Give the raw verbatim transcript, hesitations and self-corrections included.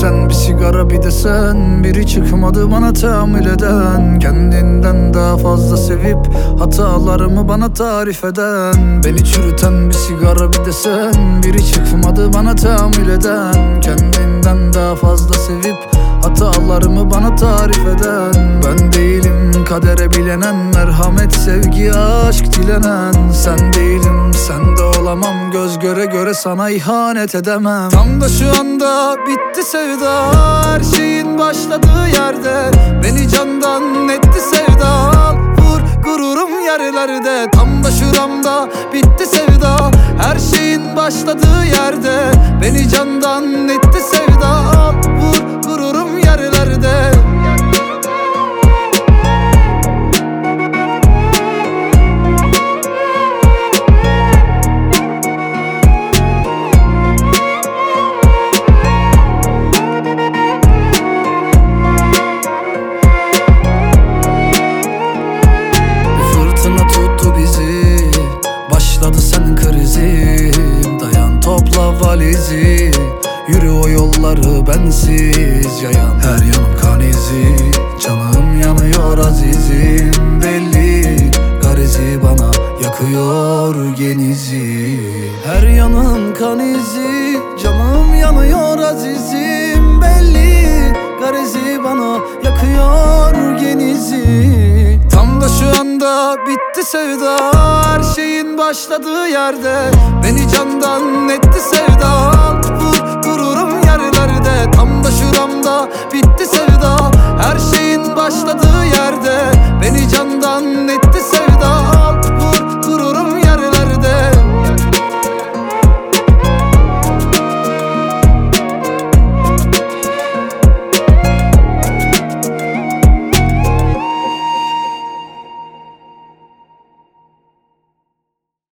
çürüten bir sigara bir de sen. Biri çıkmadı bana tahammül eden, kendinden daha fazla sevip hatalarımı bana tarif eden. Beni çürüten bir sigara bir de sen. Biri çıkmadı bana tahammül eden, kendinden daha fazla sevip hatalarımı bana tarif eden. Ben değilim kadere bilenen, merhamet, sevgi, aşk dilenen. Sen değilim, sen de olamam, göz göre göre sana ihanet edemem. Tam da şu anda bitti sevda, her şeyin başladığı yerde. Beni candan etti sevda, vur gururum yerlerde. Tam da şuramda bitti sevda, her şeyin başladığı yerde. Beni candan etti sevda, vur gururum yerlerde. Başladı senin krizin, dayan topla valizi. Yürü o yolları bensiz yayan. Her yanım kan izi, canım yanıyor azizim. Belli garizi bana yakıyor genizi. Her yanım kan izi, canım yanıyor azizim. Belli garizi bana yakıyor genizi. Tam da şu anda bitti sevda, her şeyin başladığı yerde. Beni candan etti sevda, vur gururum yerlerde. Tam da şuramda bitti sevda, her şeyin başladığı yerde.